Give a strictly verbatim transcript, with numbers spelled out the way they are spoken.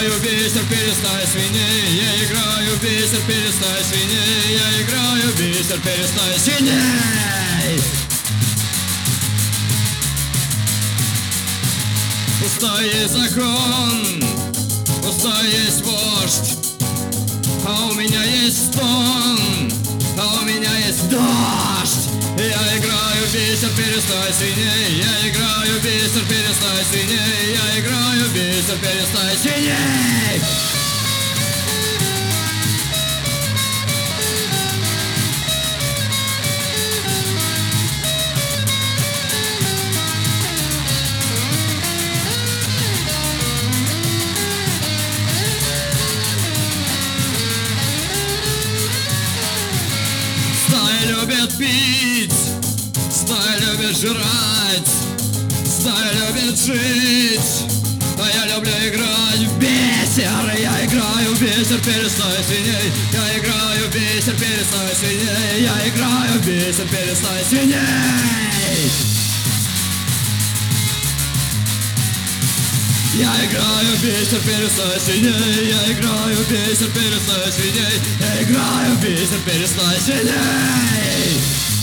играю бисер, перестай свиней. Я играю бисер, перестай свиней. Я играю бисер, перестай свиней. Пустой есть закон, пустой есть вождь, а у меня есть стон, а у меня есть дождь. Я играю бисер, перестай свиней. Я играю бисер, перестай свиней. Я играю бисер, перестай свиней. Стая любит пить, стая любит жрать, стая любит жить, а я люблю играть в бисер. Я играю в бисер, перестай свиней. Я играю в бисер, перестай свиней. Я играю в бисер, перестай свиней. Я играю в бисер, перестай свиней. Я играю в бисер, перестай свиней. Я играю в бисер, перестай свиней.